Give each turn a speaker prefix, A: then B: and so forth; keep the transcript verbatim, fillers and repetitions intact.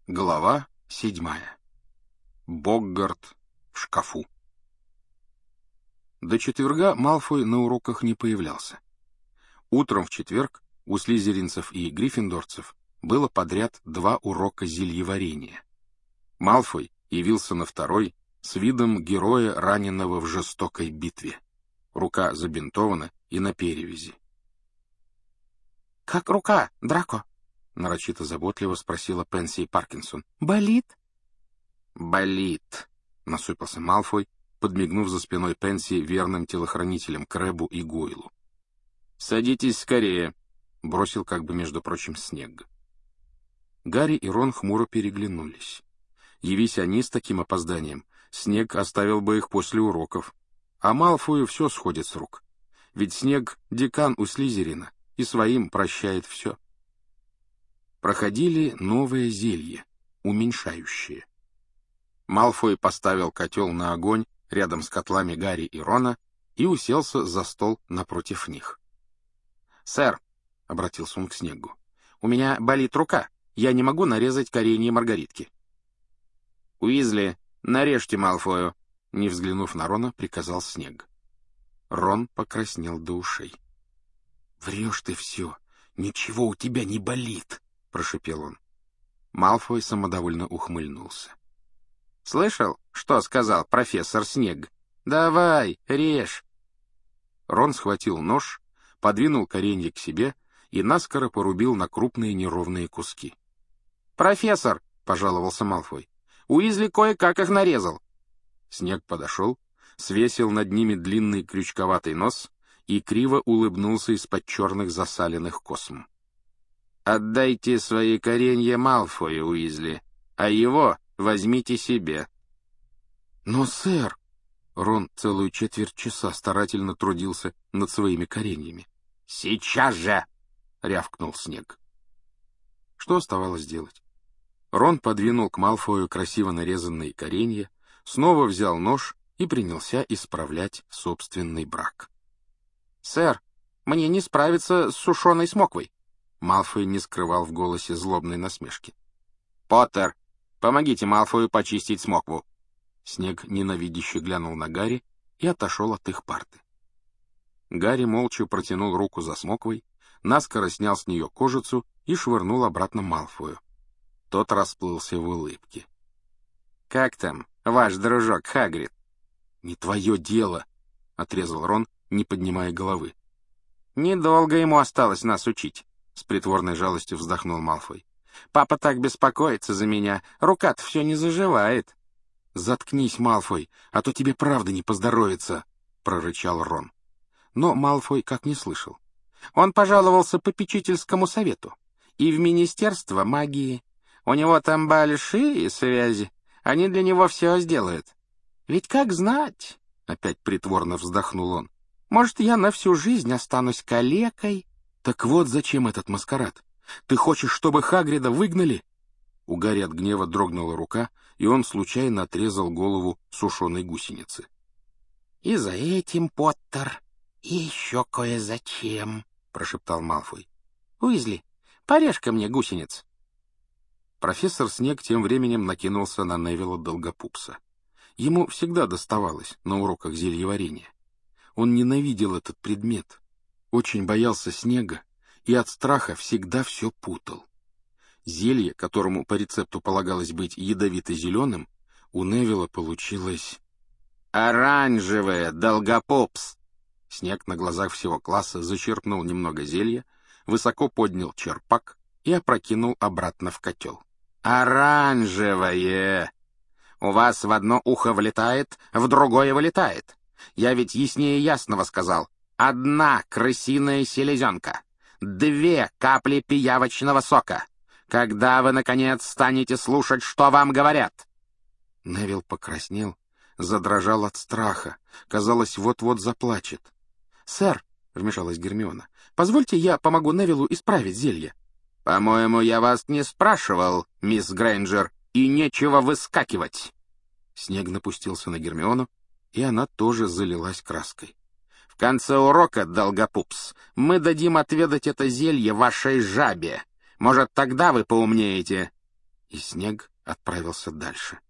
A: Глава седьмая. Боггарт в шкафу. До четверга Малфой на уроках не появлялся. Утром в четверг у слизеринцев и гриффиндорцев было подряд два урока зельеварения. Малфой явился на второй с видом героя, раненого в жестокой битве. Рука забинтована и на перевязи.
B: «Как рука, Драко?»
A: — нарочито заботливо спросила Пенси Паркинсон.
B: «Болит?»
A: «Болит», — насупился Малфой, подмигнув за спиной Пенси верным телохранителям Крэбу и Гойлу. «Садитесь скорее», — бросил как бы, между прочим, Снегг. Гарри и Рон хмуро переглянулись. Явись они с таким опозданием, Снегг оставил бы их после уроков. А Малфою все сходит с рук. Ведь Снегг — декан у Слизерина, и своим прощает все. Проходили новое зелье, уменьшающее. Малфой поставил котел на огонь рядом с котлами Гарри и Рона и уселся за стол напротив них. «Сэр», — обратился он к Снеггу, — «у меня болит рука, я не могу нарезать коренья маргаритки». «Уизли, нарежьте Малфою», — не взглянув на Рона, приказал Снегг. Рон покраснел до ушей. «Врешь ты все, ничего у тебя не болит», — прошепел он. Малфой самодовольно ухмыльнулся. «Слышал, что сказал профессор Снегг? Давай, режь!» Рон схватил нож, подвинул коренья к себе и наскоро порубил на крупные неровные куски. «Профессор!» — пожаловался Малфой. «Уизли кое-как их нарезал!» Снегг подошел, свесил над ними длинный крючковатый нос и криво улыбнулся из-под черных засаленных косм. «Отдайте свои коренья Малфою, Уизли, а его возьмите себе». «Но, сэр...» Рон целую четверть часа старательно трудился над своими кореньями. «Сейчас же!» — рявкнул Снегг. Что оставалось делать? Рон подвинул к Малфою красиво нарезанные коренья, снова взял нож и принялся исправлять собственный брак. «Сэр, мне не справиться с сушеной смоквой!» Малфой не скрывал в голосе злобной насмешки. «Поттер, помогите Малфою почистить смокву!» Снегг ненавидяще глянул на Гарри и отошел от их парты. Гарри молча протянул руку за смоквой, наскоро снял с нее кожицу и швырнул обратно Малфою. Тот расплылся в улыбке. «Как там, ваш дружок Хагрид?» «Не твое дело», — отрезал Рон, не поднимая головы. «Недолго ему осталось нас учить», — с притворной жалостью вздохнул Малфой. «Папа так беспокоится за меня, рука-то все не заживает». «Заткнись, Малфой, а то тебе правда не поздоровится», — прорычал Рон. Но Малфой как не слышал. Он пожаловался попечительскому совету и в Министерство магии. У него там большие связи, они для него все сделают. Ведь как знать, — опять притворно вздохнул он, — может, я на всю жизнь останусь калекой? Так вот зачем этот маскарад? Ты хочешь, чтобы Хагрида выгнали? У Гарри от гнева дрогнула рука, и он случайно отрезал голову сушеной гусеницы. — И за этим, Поттер, и еще кое-зачем, — прошептал Малфой. — Уизли, порежь-ка мне гусениц. Профессор Снегг тем временем накинулся на Невилла Долгопупса. Ему всегда доставалось на уроках зельеварения. Он ненавидел этот предмет, очень боялся снега и от страха всегда все путал. Зелье, которому по рецепту полагалось быть ядовито-зеленым, у Невилла получилось... «Оранжевое, Долгопупс!» Снегг на глазах всего класса зачерпнул немного зелья, высоко поднял черпак и опрокинул обратно в котел. «Оранжевое! У вас в одно ухо влетает, в другое вылетает. Я ведь яснее ясного сказал. Одна крысиная селезенка, две капли пиявочного сока. Когда вы, наконец, станете слушать, что вам говорят?» Невилл покраснел, задрожал от страха. Казалось, вот-вот заплачет. «Сэр», — вмешалась Гермиона, — «позвольте я помогу Невиллу исправить зелье». «По-моему, я вас не спрашивал, мисс Грейнджер, и нечего выскакивать». Снегг напустился на Гермиону, и она тоже залилась краской. «В конце урока, Долгопупс, мы дадим отведать это зелье вашей жабе. Может, тогда вы поумнеете?» и снег отправился дальше.